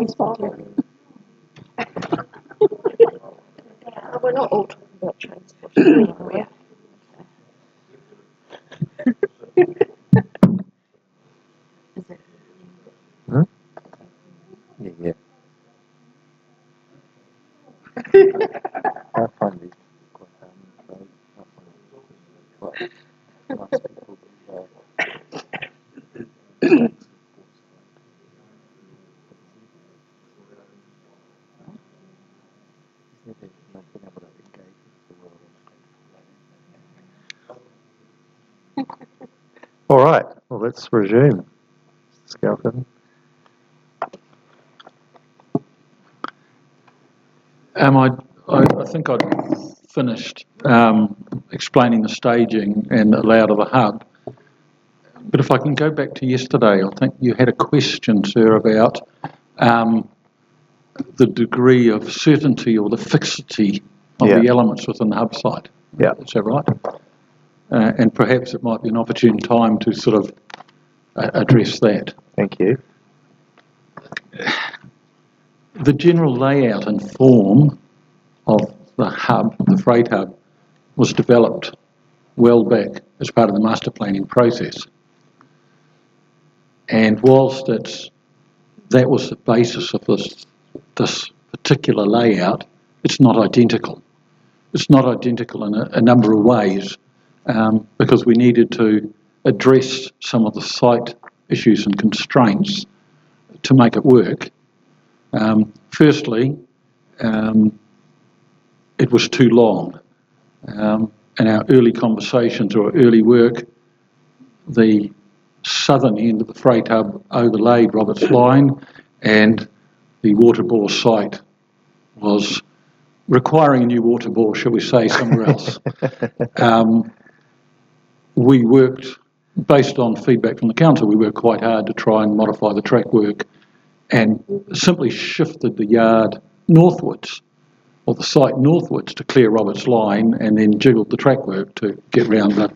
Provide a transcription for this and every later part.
transport. We're not all talking about transport, are we? Huh? Yeah. I find it quite quite nice people that not being able to engage with the world. All right, well, let's resume. Scalpin. I think I'd finished explaining the staging and the layout of the hub. But if I can go back to yesterday, I think you had a question, sir, about the degree of certainty or the fixity of the elements within the hub site. Yeah. Is that right? And perhaps it might be an opportune time to sort of address that. Thank you. The general layout and form of the hub, the freight hub, was developed well back as part of the master planning process. And whilst that was the basis of this particular layout, it's not identical. It's not identical in a number of ways because we needed to address some of the site issues and constraints to make it work. Firstly, it was too long. In our early conversations or early work, the southern end of the freight hub overlaid Roberts Line, and the water bore site was requiring a new water bore, shall we say, somewhere else. We worked, based on feedback from the council, we worked quite hard to try and modify the track work and simply shifted the yard northwards, or the site northwards, to clear Roberts Line, and then jiggled the track work to get round the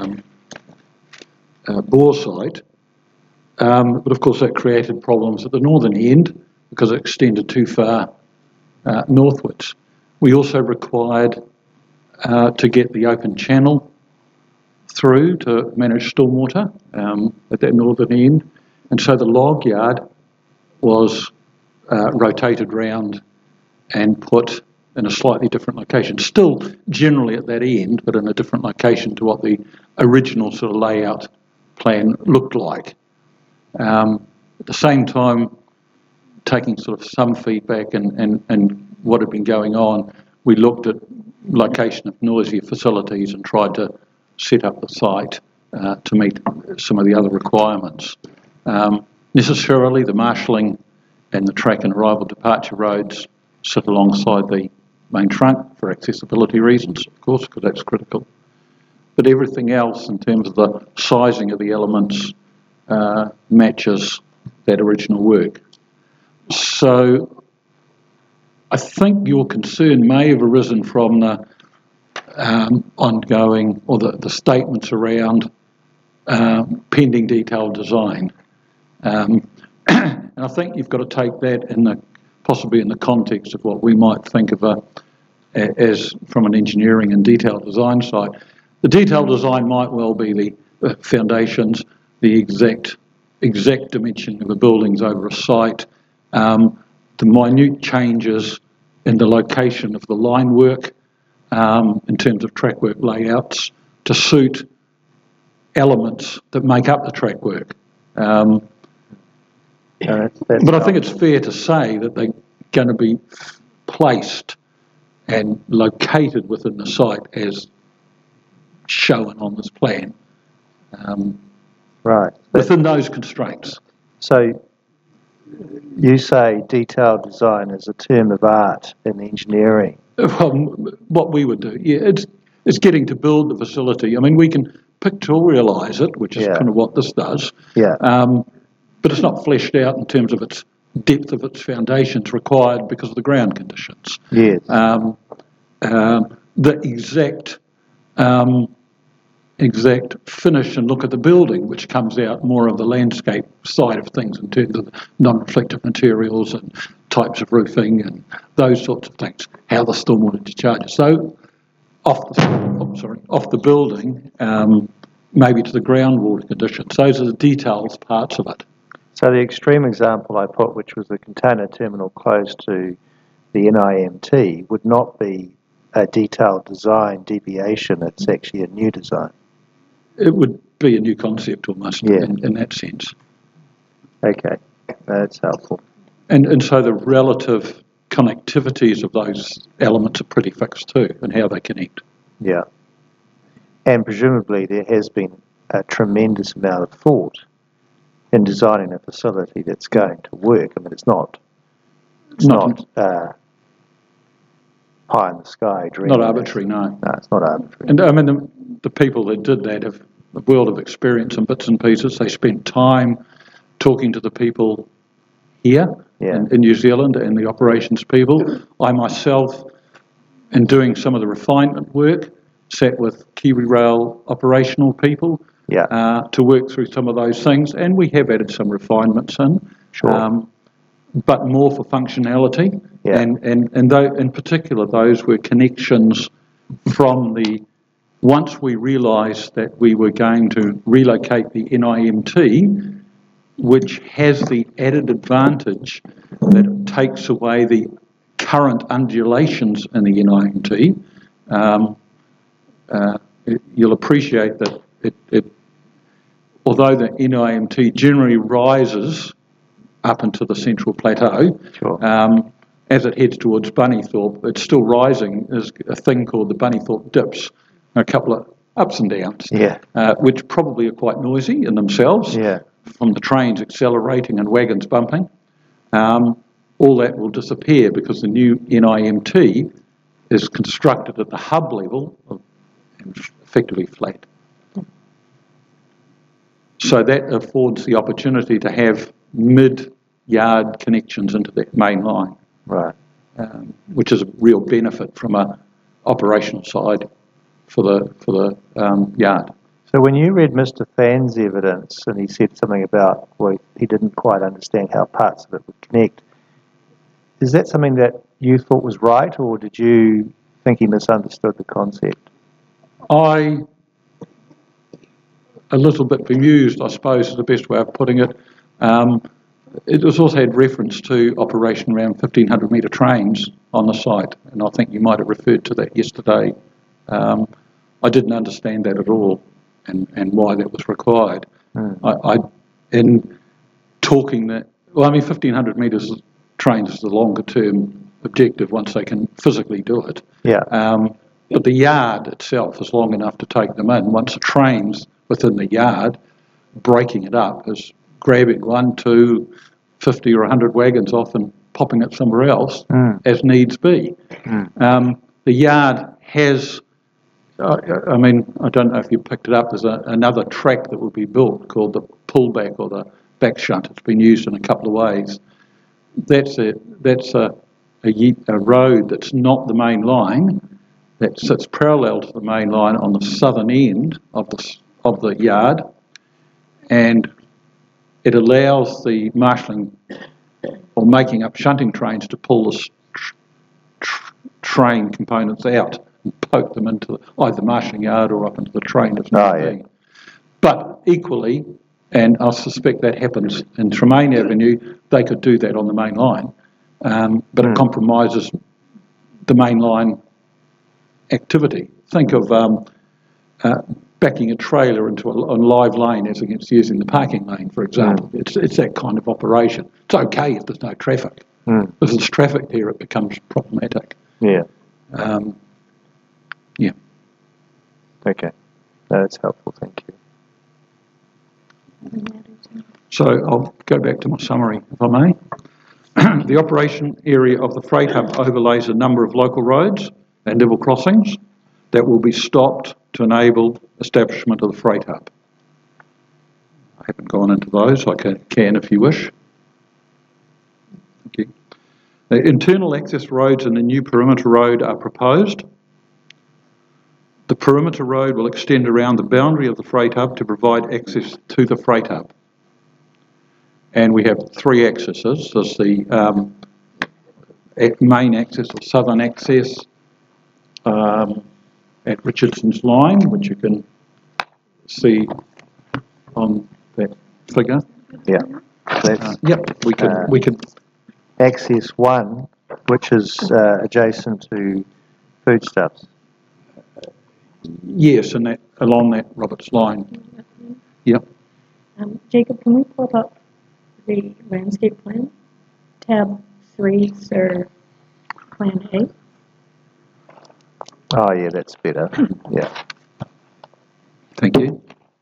bore site. But of course that created problems at the northern end because it extended too far northwards. We also required to get the open channel through to manage stormwater at that northern end, and so the log yard was rotated round and put in a slightly different location, still generally at that end, but in a different location to what the original sort of layout plan looked like. At the same time, taking sort of some feedback and what had been going on, we looked at location of noisier facilities and tried to set up the site to meet some of the other requirements. Necessarily, the marshalling and the track and arrival departure roads sit alongside the main trunk for accessibility reasons, of course, because that's critical. But everything else in terms of the sizing of the elements matches that original work. So I think your concern may have arisen from the ongoing, or the statements around pending detailed design. And I think you've got to take that possibly in the context of what we might think of as from an engineering and detailed design side. The detailed design might well be the foundations, the exact dimension of the buildings over a site, the minute changes in the location of the line work in terms of track work layouts to suit elements that make up the track work. But I think it's fair to say that they're going to be placed and located within the site as shown on this plan. Right. Within those constraints. So you say detailed design is a term of art in engineering. Well, what we would do, it's getting to build the facility. I mean, we can pictorialise it, which is kind of what this does. Yeah. But it's not fleshed out in terms of its depth of its foundations required because of the ground conditions. Yes. The exact exact finish and look at the building, which comes out more of the landscape side of things in terms of non-reflective materials and types of roofing and those sorts of things, how the stormwater discharges. So off the building, maybe to the groundwater conditions. Those are the details parts of it. So the extreme example I put, which was the container terminal close to the NIMT, would not be a detailed design deviation, it's actually a new design. It would be a new concept almost Yeah. in that sense. Okay, that's helpful. And so the relative connectivities of those elements are pretty fixed too, and how they connect. Yeah. And presumably there has been a tremendous amount of thought in designing a facility that's going to work. I mean, it's not pie in the sky dream. Not arbitrary, no. No, it's not arbitrary. And I mean, the people that did that have a world of experience in bits and pieces. They spent time talking to the people here in New Zealand and the operations people. I myself, in doing some of the refinement work, sat with KiwiRail operational people to work through some of those things, and we have added some refinements in. Sure. But more for functionality, and though, in particular, those were connections from once we realised that we were going to relocate the NIMT, which has the added advantage that it takes away the current undulations in the NIMT. You'll appreciate that although the NIMT generally rises up into the central plateau, as it heads towards Bunnythorpe, it's still rising. There's a thing called the Bunnythorpe dips, a couple of ups and downs, which probably are quite noisy in themselves, from the trains accelerating and wagons bumping. All that will disappear because the new NIMT is constructed at the hub level and effectively flat. So that affords the opportunity to have mid-yard connections into that main line, which is a real benefit from a operational side for the yard. So when you read Mr. Phan's evidence and he said something about, well, he didn't quite understand how parts of it would connect, is that something that you thought was right, or did you think he misunderstood the concept? A little bit bemused, I suppose, is the best way of putting it. It was also had reference to operation around 1,500 metre trains on the site, and I think you might have referred to that yesterday. I didn't understand that at all, and why that was required. In talking that, 1,500 metres trains is the longer term objective once they can physically do it. But the yard itself is long enough to take them in. Once the train's within the yard, breaking it up is grabbing 1, 2, 50 or 100 wagons off and popping it somewhere else as needs be. The yard has, I don't know if you picked it up, there's another track that will be built called the pullback or the back shunt. It's been used in a couple of ways. That's a road that's not the main line, that sits parallel to the main line on the southern end of the yard, and it allows the marshalling or making up shunting trains to pull the train components out and poke them into either the marshalling yard or up into the train if need be. But equally, and I suspect that happens in Tremaine Avenue, they could do that on the main line, but it compromises the main line activity. Think of backing a trailer into a live lane as against using the parking lane, for example. It's that kind of operation. It's okay if there's no traffic. If there's traffic there, it becomes problematic. Okay. That's helpful, thank you. So I'll go back to my summary, if I may. The operation area of the freight hub overlays a number of local roads and level crossings that will be stopped to enable establishment of the freight hub. I haven't gone into those. I can if you wish. Thank you. The internal access roads and the new perimeter road are proposed. The perimeter road will extend around the boundary of the freight hub to provide access to the freight hub. And we have three accesses. There's the main access or southern access at Richardson's Line, which you can see on that figure. Yeah. That's Yep, we could. access one, which is adjacent to foodstuffs. Yes, and that along that Roberts Line. Yep. Jacob, can we pull up the landscape plan? Tab 3, sir, Plan A. Oh yeah, that's better. Yeah. Thank you.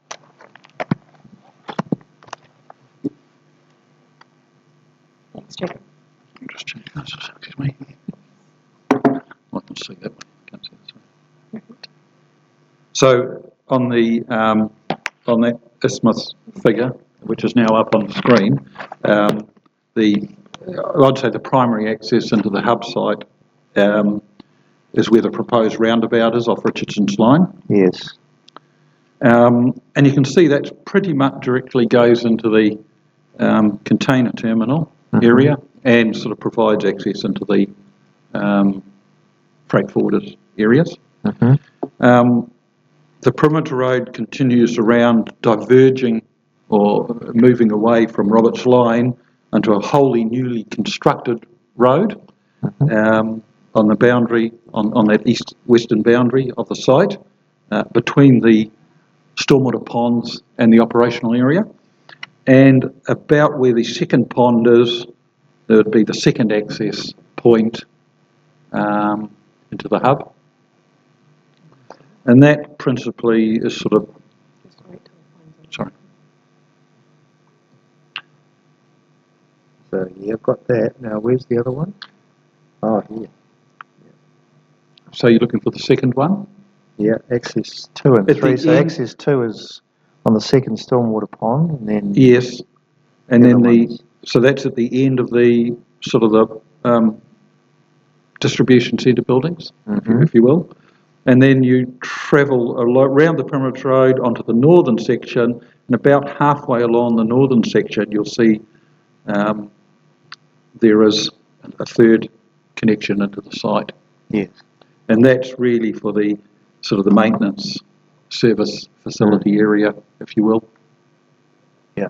Thanks, Jacob. Just change this. Excuse me. I can see that one. Can't see this one. So on that isthmus figure, which is now up on the screen, I'd say the primary access into the hub site is where the proposed roundabout is off Richardson's Line. Yes. And you can see that pretty much directly goes into the container terminal area and sort of provides access into the freight forwarders areas. The perimeter road continues around, diverging or moving away from Roberts Line onto a wholly newly constructed road on the boundary, on that east-western boundary of the site, between the stormwater ponds and the operational area. And about where the second pond is, there would be the second access point into the hub. And that principally is sort of, sorry. So yeah, I've got that. Now where's the other one? Oh, here. So you're looking for the second one? Yeah, access 2 and At 3. the So end- access 2 is on the second stormwater pond, and then Yes. And The then other ones. so that's at the end of the sort of the distribution centre buildings, if you will. And then you travel around the perimeter road onto the northern section, and about halfway along the northern section, you'll see there is a third connection into the site. yes. And that's really for the sort of the maintenance service facility area, if you will. Yeah.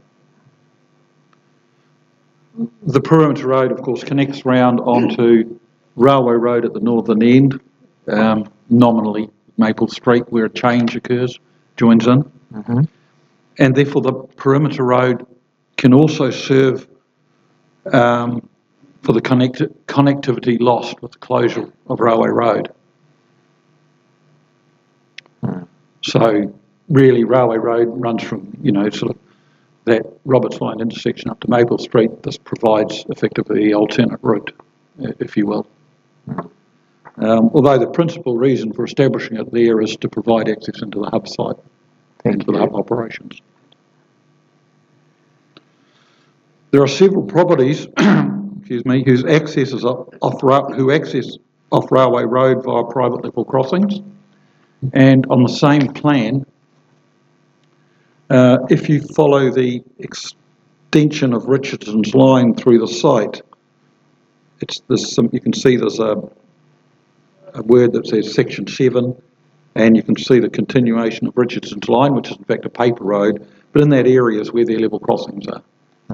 The perimeter road, of course, connects round onto Railway Road at the northern end, nominally Maple Street, where a change occurs, joins in. And therefore the perimeter road can also serve for the connectivity lost with the closure of Railway Road. So really Railway Road runs from, sort of that Roberts Line intersection up to Maple Street. This provides effectively the alternate route, if you will. Although the principal reason for establishing it there is to provide access into the hub site and to the hub operations. There are several properties, whose access is who access off Railway Road via private level crossings. And on the same plan, if you follow the extension of Richardson's Line through the site, you can see there's a word that says section 7, and you can see the continuation of Richardson's Line, which is in fact a paper road, but in that area is where their level crossings are.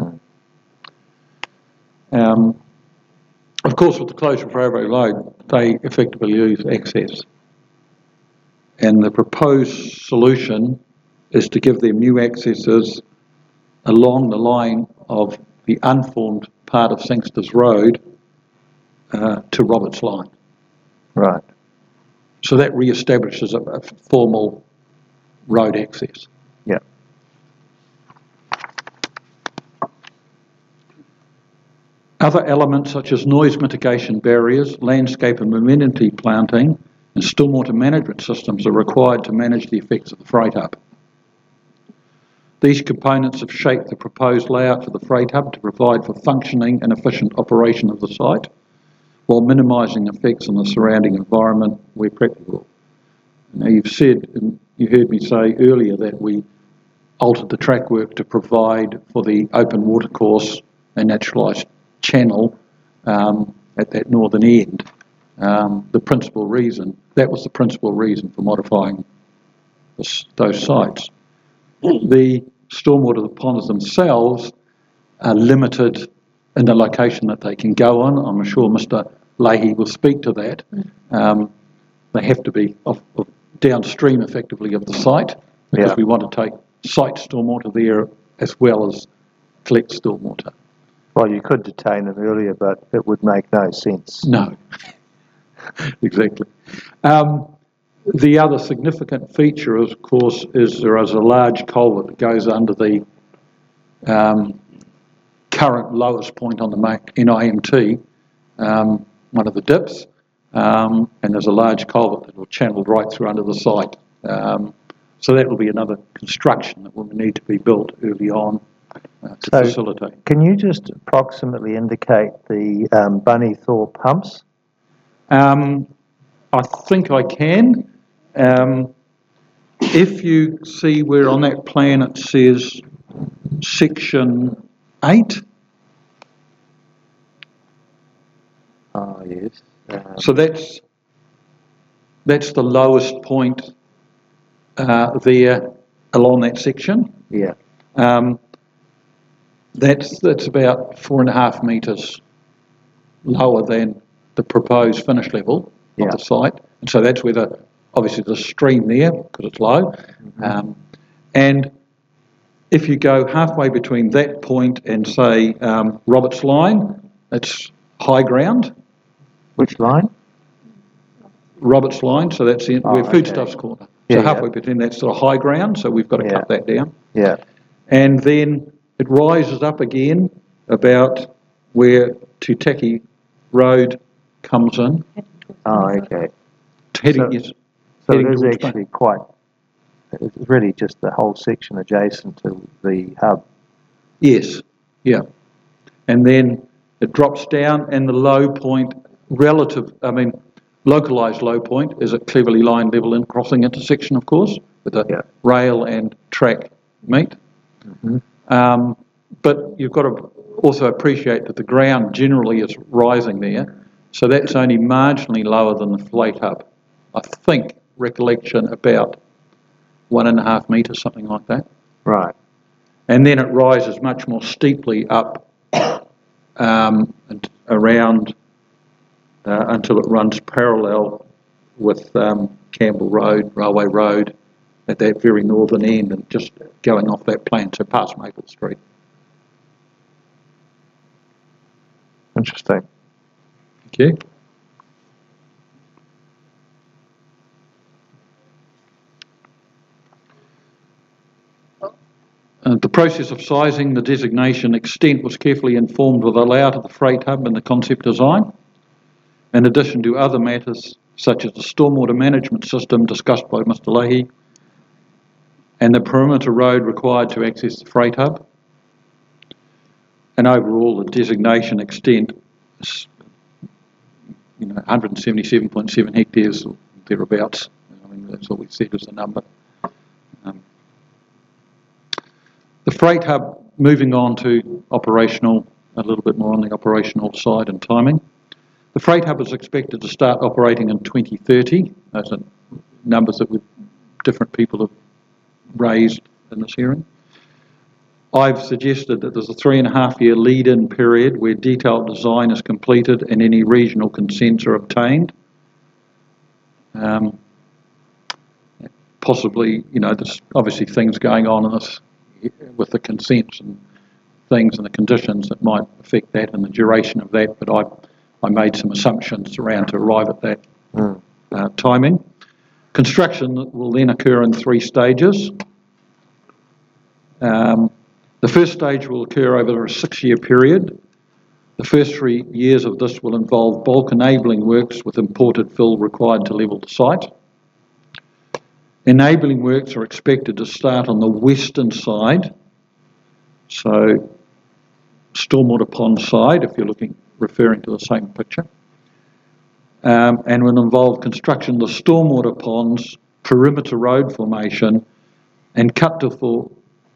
Of course, with the closure of Railway Road, they effectively lose access. And the proposed solution is to give them new accesses along the line of the unformed part of Sangsters Road to Roberts Line. Right. So that re-establishes a formal road access. Yeah. Other elements such as noise mitigation barriers, landscape and amenity planting, and stormwater management systems are required to manage the effects of the freight hub. These components have shaped the proposed layout for the freight hub to provide for functioning and efficient operation of the site, while minimising effects on the surrounding environment where practicable. Now you've said, and you heard me say earlier that we altered the track work to provide for the open watercourse and naturalised channel at that northern end. That was the principal reason for modifying those sites. The stormwater ponds themselves are limited in the location that they can go on. I'm sure Mr. Leahy will speak to that. They have to be downstream effectively of the site because we want to take site stormwater there as well as collect stormwater. Well, you could detain them earlier, but it would make no sense. No, exactly. The other significant feature, of course, is there is a large culvert that goes under the current lowest point on the NIMT, one of the dips, and there's a large culvert that will channel right through under the site. So that will be another construction that will need to be built early on to facilitate. Can you just approximately indicate the Bunny Thor pumps? I think I can. If you see where on that plan it says section 8. Oh, yes. So that's the lowest point there along that section. Yeah. That's about 4.5 metres lower than the proposed finish level of the site. And so that's where obviously the stream there, because it's low. And if you go halfway between that point and say Roberts Line, it's high ground. Which line? Roberts Line, so that's where Foodstuffs Corner. So halfway between that's sort of high ground, so we've got to cut that down. Yeah. And then it rises up again about where Tutaki Road comes in. Oh, okay. Heading So it is towards actually it's really just the whole section adjacent to the hub. Yes, yeah. And then it drops down, and the low point, localised low point is at Cleverly Line level and crossing intersection, of course, with the rail and track meet. But you've got to also appreciate that the ground generally is rising there, so that's only marginally lower than the Fleet Hub. I think, recollection, about 1.5 metres, something like that. Right. And then it rises much more steeply up and around until it runs parallel with Campbell Road, Railway Road, at that very northern end, and just going off that plan, so past Maple Street. Interesting. Okay. The process of sizing the designation extent was carefully informed with a layout of the freight hub and the concept design, in addition to other matters such as the stormwater management system discussed by Mr. Leahy and the perimeter road required to access the freight hub. And overall, the designation extent is 177.7 hectares or thereabouts. That's what we said as the number. The freight hub, moving on to operational, a little bit more on the operational side and timing. The freight hub is expected to start operating in 2030. Those are numbers that different people have raised in this hearing. I've suggested that there's a 3.5-year lead-in period where detailed design is completed and any regional consents are obtained. Possibly, there's obviously things going on in this with the consents and things and the conditions that might affect that and the duration of that, but I made some assumptions around to arrive at that timing. Construction will then occur in 3 stages. The first stage will occur over a 6-year period. The first 3 years of this will involve bulk enabling works with imported fill required to level the site. Enabling works are expected to start on the western side, so stormwater pond side, if you're referring to the same picture, and will involve construction of the stormwater ponds perimeter road formation and cut to fill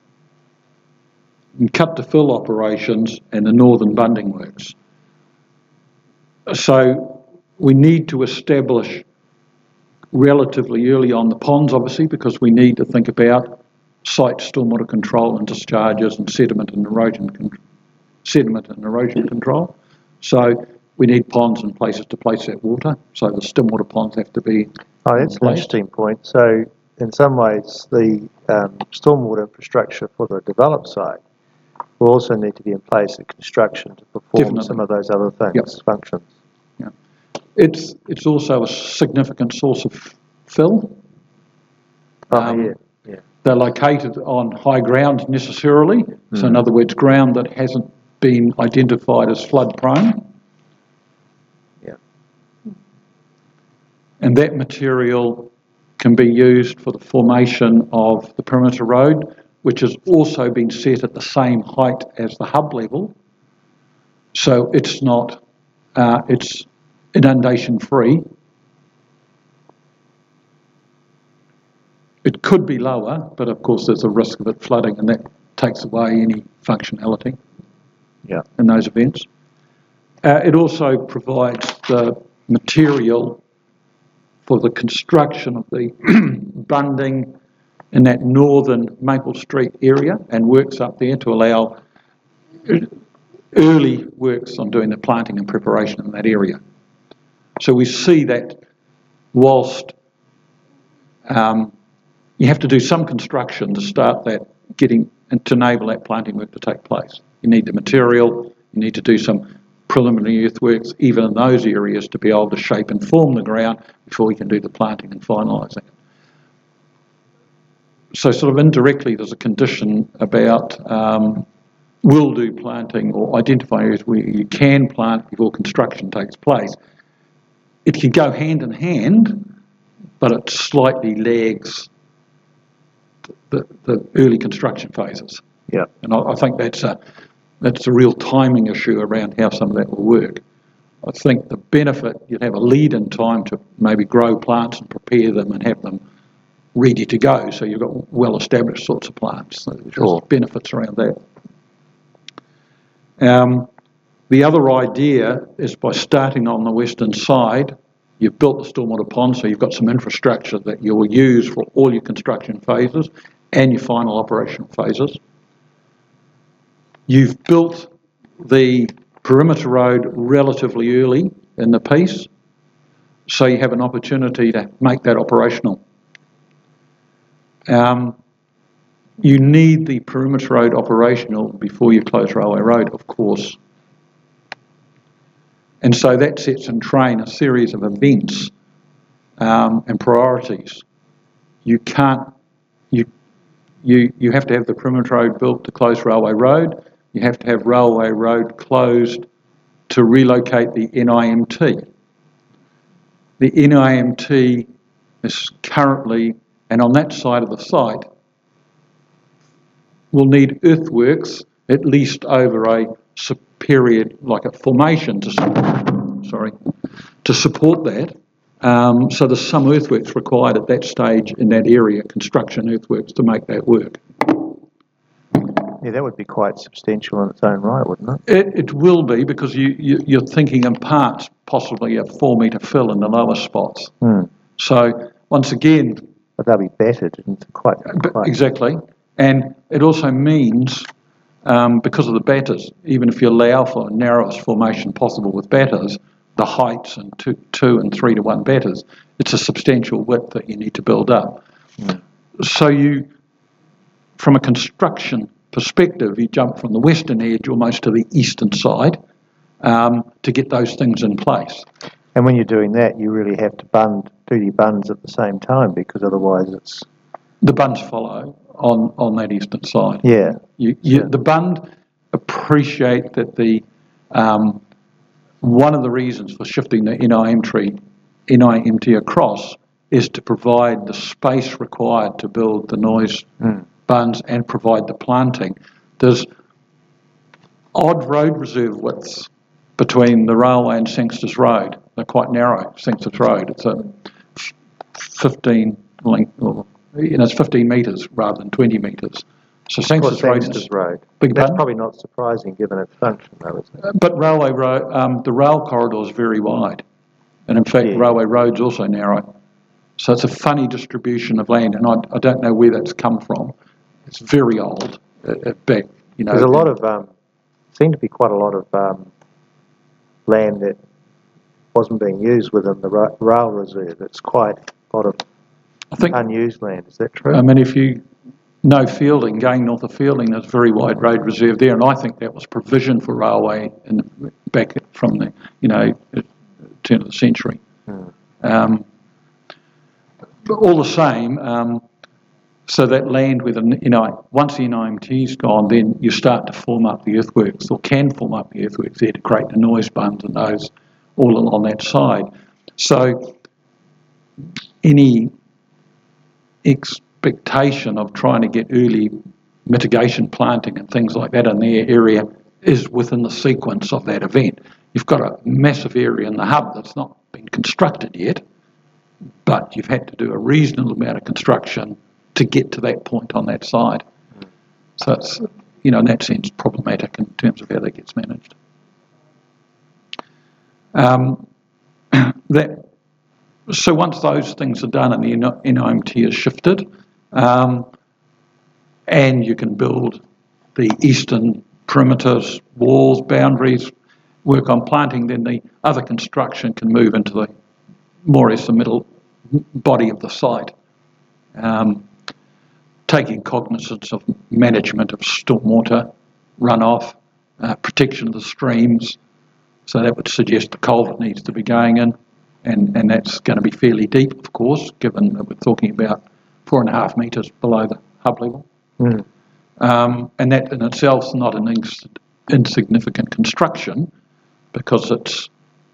operations and the northern bunding works. So we need to establish relatively early on the ponds, obviously, because we need to think about site stormwater control and discharges and sediment and erosion control. So we need ponds and places to place that water. So the stormwater ponds have to be Oh, that's an interesting point. So in some ways, the stormwater infrastructure for the developed site will also need to be in place at construction to perform Definitely. some of those other things, Yep. functions. Yeah. It's also a significant source of fill. Yeah. They're located on high ground necessarily. So in other words, ground that hasn't been identified as flood prone. Yeah. And that material can be used for the formation of the perimeter road, which has also been set at the same height as the hub level. So it's not, it's inundation free. It could be lower, but of course there's a risk of it flooding, and that takes away any functionality in those events. It also provides the material for the construction of the bunding in that northern Maple Street area and works up there to allow early works on doing the planting and preparation in that area. So we see that whilst you have to do some construction to start that getting and to enable that planting work to take place. You need the material, you need to do some preliminary earthworks even in those areas to be able to shape and form the ground before we can do the planting and finalising it. So sort of indirectly there's a condition about will do planting or identify areas where you can plant before construction takes place. It can go hand in hand, but it slightly lags the early construction phases. Yeah. And I think that's a real timing issue around how some of that will work. I think the benefit, you'd have a lead in time to maybe grow plants and prepare them and have them ready to go, so you've got well-established sorts of plants. So there's benefits around that. The other idea is by starting on the western side, you've built the stormwater pond, so you've got some infrastructure that you will use for all your construction phases and your final operational phases. You've built the perimeter road relatively early in the piece, so you have an opportunity to make that operational. You need the perimeter road operational before you close Railway Road, of course. And so that sets in train a series of events and priorities. You can't, you have to have the perimeter road built to close Railway Road. You have to have Railway Road closed to relocate the NIMT. The NIMT is currently, and on that side of the site, will need earthworks at least over a period, like a formation to support that. So there's some earthworks required at that stage in that area, construction earthworks, to make that work. Yeah, that would be quite substantial in its own right, wouldn't it? It will be, because you're thinking in parts possibly a 4 metre fill in the lower spots. So once again... But they'll be battered into quite... Exactly. And it also means, because of the batters, even if you allow for narrowest formation possible with batters, the heights and 2 and 3 to 1 batters, it's a substantial width that you need to build up. So you, from a construction perspective, you jump from the western edge almost to the eastern side to get those things in place. And when you're doing that, you really have to do your bunds at the same time, because otherwise it's... The bunds follow on that eastern side. Yeah. The bund appreciate that the one of the reasons for shifting the NIMT across is to provide the space required to build the noise bunds and provide the planting. There's odd road reserve widths between the railway and Sangsters Road. They're quite narrow, Sangsters Road. It's a 15 length, or it's 15 metres rather than 20 metres. So Sangster's Road. Big That's pardon? probably not surprising given its function, though, isn't it? But railway road, the rail corridor is very wide, and in fact, Yeah. railway road's also narrow. So it's a funny distribution of land, and I don't know where that's come from. It's very old, back, There's a lot of, seemed to be quite a lot of land that wasn't being used within the rail reserve. It's quite a lot of I think, unused land. Is that true? I mean, if you know Fielding, going north of Fielding, there's a very wide road reserve there, and I think that was provision for railway back from the, turn of the century. But all the same, so that land with, once the NIMT's gone, then you start to form up the earthworks, or can form up the earthworks there to create the noise bunds and those all along that side. So any expectation of trying to get early mitigation planting and things like that in their area is within the sequence of that event. You've got a massive area in the hub that's not been constructed yet, but you've had to do a reasonable amount of construction to get to that point on that side. So it's, in that sense, problematic in terms of how that gets managed. So once those things are done and the NIMT is shifted, and you can build the eastern perimeters, walls, boundaries, work on planting, then the other construction can move into the more or less the middle body of the site, taking cognizance of management of stormwater runoff, protection of the streams. So that would suggest the culvert needs to be going in, and that's going to be fairly deep, of course, given that we're talking about 4.5 metres below the hub level. And that in itself is not an insignificant construction, because it's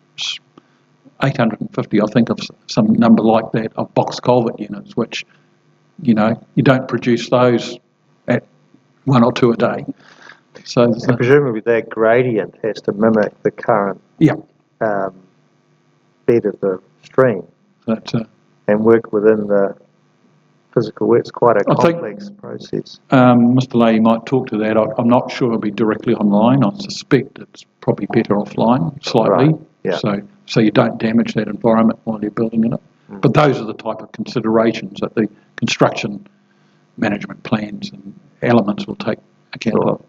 850, I think, of some number like that, of box culvert units, which, you don't produce those at 1 or 2 a day. So presumably that gradient has to mimic the current bed of the stream and work within the physical. It's quite a complex process. Mr. Leahy might talk to that. I'm not sure it'll be directly online. I suspect it's probably better offline slightly, Right. Yeah. so you don't damage that environment while you're building in it. But those are the type of considerations that the construction management plans and elements will take account of.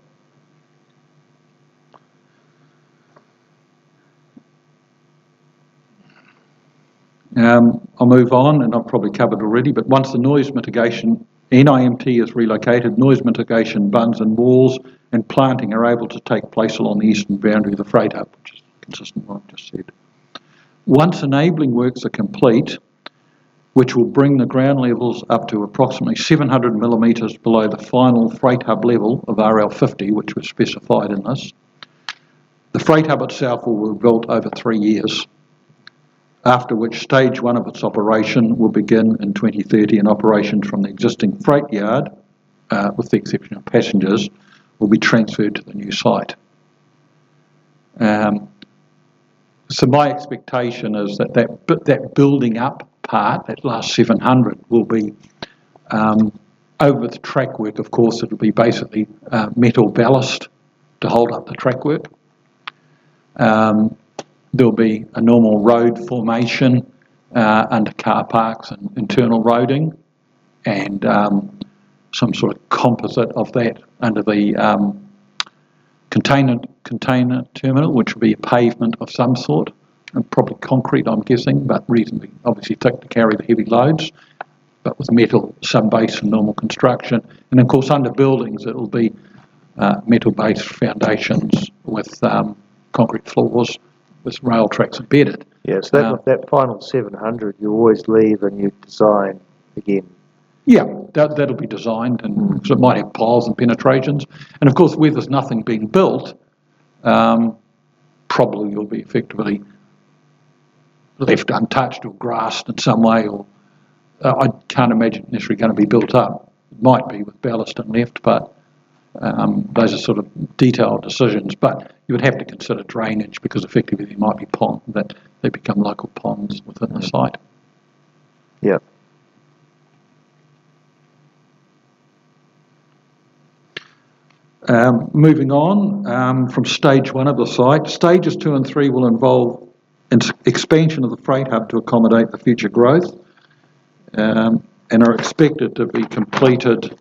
I'll move on, and I've probably covered already, but once the noise mitigation NIMT is relocated, noise mitigation bunds and walls and planting are able to take place along the eastern boundary of the freight hub, which is consistent with what I've just said. Once enabling works are complete, which will bring the ground levels up to approximately 700 millimetres below the final freight hub level of RL50, which was specified in this, the freight hub itself will be built over 3 years, after which stage 1 of its operation will begin in 2030, and operations from the existing freight yard, with the exception of passengers, will be transferred to the new site. So my expectation is that building up part, that last 700, will be over the track work. Of course, it'll be basically metal ballast to hold up the track work. There'll be a normal road formation under car parks and internal roading, and some sort of composite of that under the container terminal, which will be a pavement of some sort, and probably concrete, I'm guessing, but reasonably obviously thick to carry the heavy loads, but with metal sub-base and normal construction. And of course, under buildings, it'll be metal-based foundations with concrete floors with rail tracks embedded. Yes, that final 700 you always leave and you design again. Yeah, that'll be designed, and so it might have piles and penetrations. And of course, where there's nothing being built, probably you'll be effectively left untouched or grassed in some way, or I can't imagine necessarily going to be built up. It might be with ballast and left, but those are sort of detailed decisions. But you would have to consider drainage, because effectively there might be that they become local ponds within the site. Yeah. Moving on from stage 1 of the site, stages 2 and 3 will involve expansion of the freight hub to accommodate the future growth, and are expected to be completed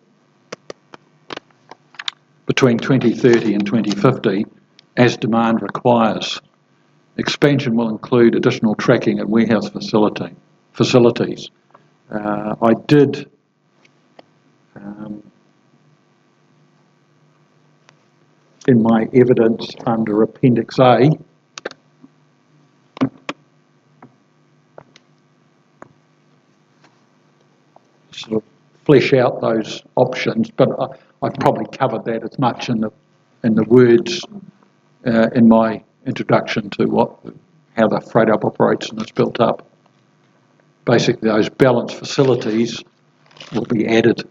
between 2030 and 2050 as demand requires. Expansion will include additional tracking and warehouse facilities. I did in my evidence under Appendix A sort of flesh out those options, but I've probably covered that as much in the words in my introduction to how the freight hub operates and is built up. Basically, those balanced facilities will be added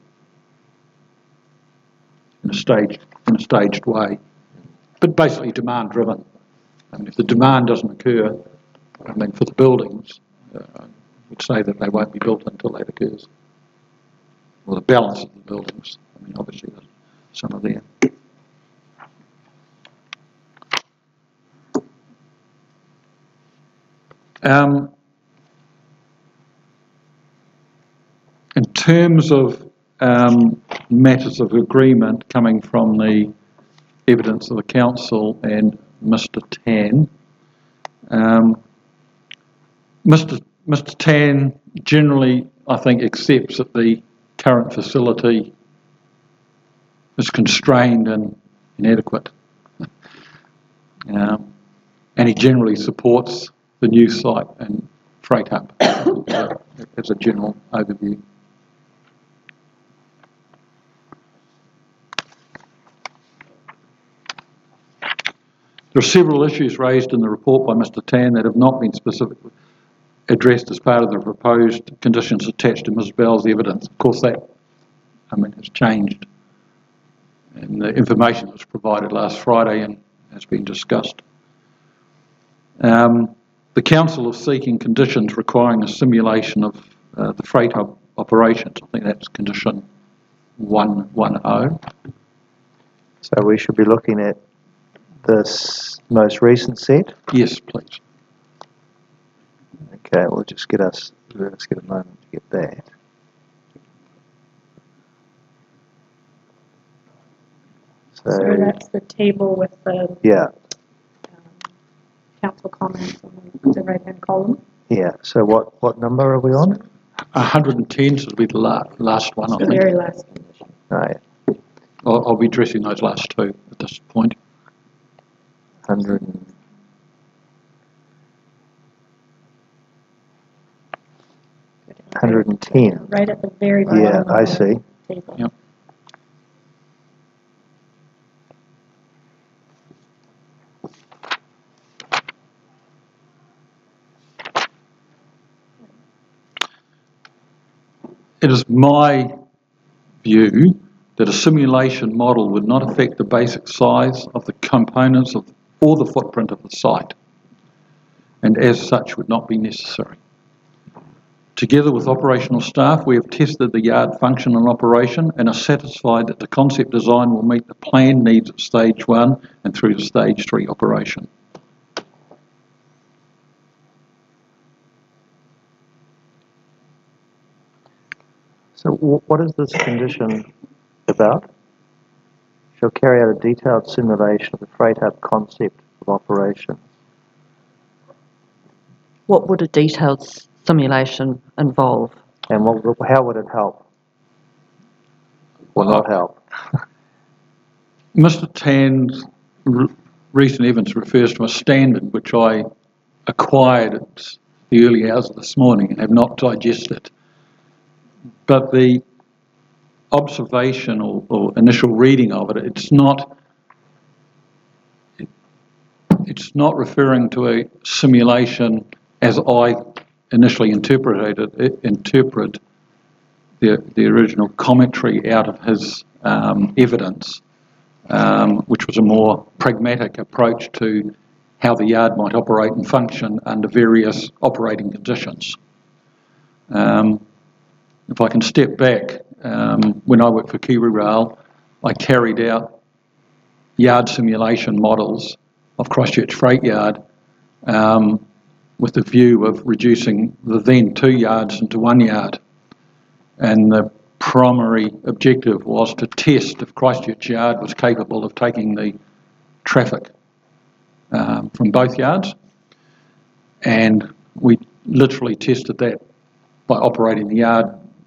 in a staged way, but basically demand driven. I mean, if the demand doesn't occur, I mean, for the buildings, I would say that they won't be built until that occurs. Or the balance of the buildings. I mean, obviously, there's some are there. In terms of matters of agreement coming from the evidence of the council and Mr. Tan, Mr. Tan generally, I think, accepts that the current facility is constrained and inadequate. And he generally supports the new site and freight hub as a general overview. There are several issues raised in the report by Mr. Tan that have not been specifically addressed as part of the proposed conditions attached to Ms. Bell's evidence. Of course, that, I mean, has changed. And the information that was provided last Friday and has been discussed. The council is seeking conditions requiring a simulation of the freight hub operations. I think that's condition 110. So we should be looking at this most recent set. Yes, please. Okay, we'll just let's get a moment to get that. So that's the table with the council comments on the right-hand column. Yeah. So what number are we on? 110, so it'll be the last one, I The think. very last condition. Right. I'll be addressing those last two at this point. 100. Good. 110. Right at the very bottom. Yeah, of I the see. Table. Yep. It is my view that a simulation model would not affect the basic size of the components or the footprint of the site, and as such would not be necessary. Together with operational staff, we have tested the yard function and operation and are satisfied that the concept design will meet the planned needs of stage 1 and through to stage 3 operation. So what is this condition about? Shall carry out a detailed simulation of the freight hub concept of operation. What would a detailed simulation involve? And how would it help? Or not help? Mr. Tan's recent evidence refers to a standard which I acquired at the early hours of this morning and have not digested. But the observation or initial reading of it, it's not referring to a simulation as I initially interpret the original commentary out of his evidence, which was a more pragmatic approach to how the yard might operate and function under various operating conditions. If I can step back, when I worked for KiwiRail, I carried out yard simulation models of Christchurch Freight Yard with the view of reducing the then 2 yards into 1 yard. And the primary objective was to test if Christchurch Yard was capable of taking the traffic from both yards. And we literally tested that by operating the yard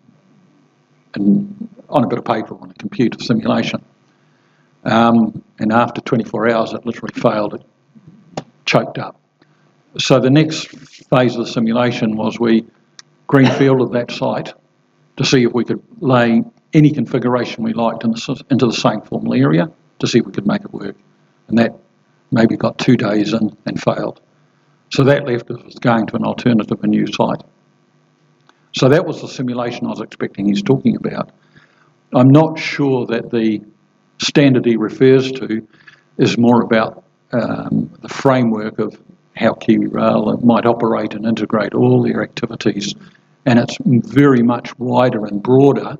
on a bit of paper on a computer simulation. And after 24 hours, it literally failed. It choked up. So the next phase of the simulation was we greenfielded that site to see if we could lay any configuration we liked into the same formal area to see if we could make it work. And that maybe got 2 days in and failed. So that left us going to an alternative, a new site. So that was the simulation I was expecting he's talking about. I'm not sure that the standard he refers to is more about the framework of how KiwiRail might operate and integrate all their activities, and it's very much wider and broader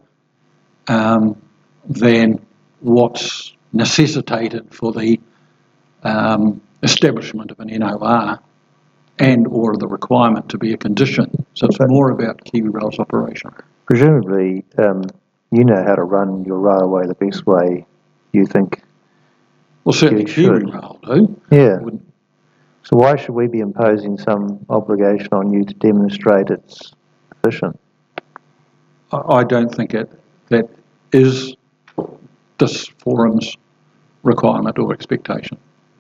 than what's necessitated for the establishment of an NOR and or the requirement to be a condition. So it's more about KiwiRail's operation. Presumably, you know how to run your railway the best way you think. Well, certainly You should. KiwiRail do. Yeah. Wouldn't- So why should we be imposing some obligation on you to demonstrate it's efficient? I don't think that is this forum's requirement or expectation.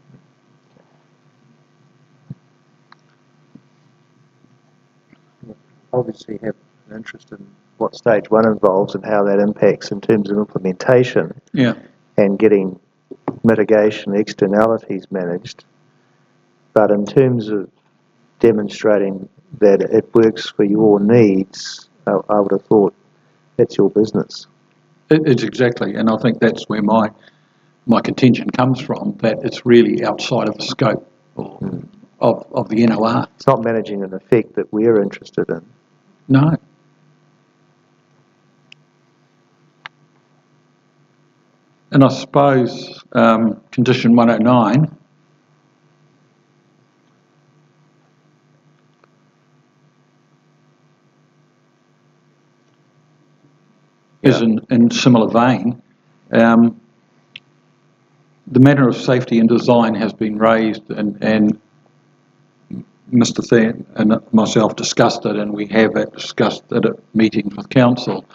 Obviously have an interest in what stage one involves and how that impacts in terms of implementation Yeah. and getting mitigation externalities managed. But in terms of demonstrating that it works for your needs, I would have thought that's your business. It's exactly, and I think that's where my contention comes from, that it's really outside of the scope of the NOR. It's not managing an effect that we're interested in. No. And I suppose condition 109 is in similar vein. The matter of safety and design has been raised, and Mr. Than and myself discussed it, and we have discussed it at meetings with council.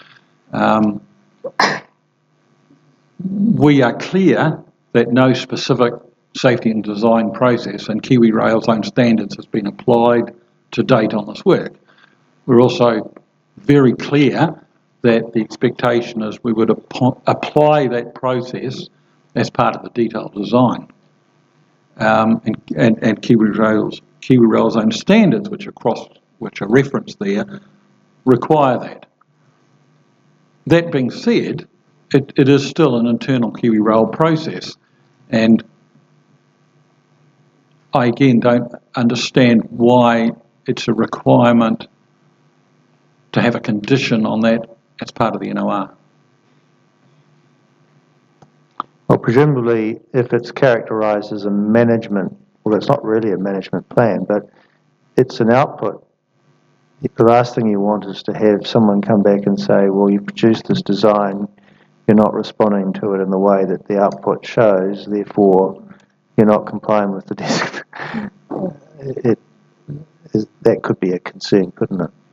We are clear that no specific safety and design process and KiwiRail's own standards has been applied to date on this work. We're also very clear that the expectation is we would apply that process as part of the detailed design. And KiwiRail's own standards, which are referenced there, require that. That being said, it is still an internal KiwiRail process, and I again don't understand why it's a requirement to have a condition on that as part of the NOR. Well, presumably, if it's characterised as a management, well, it's not really a management plan, but it's an output. The last thing you want is to have someone come back and say, well, you produced this design, you're not responding to it in the way that the output shows, therefore you're not complying with the desk. That could be a concern, couldn't it?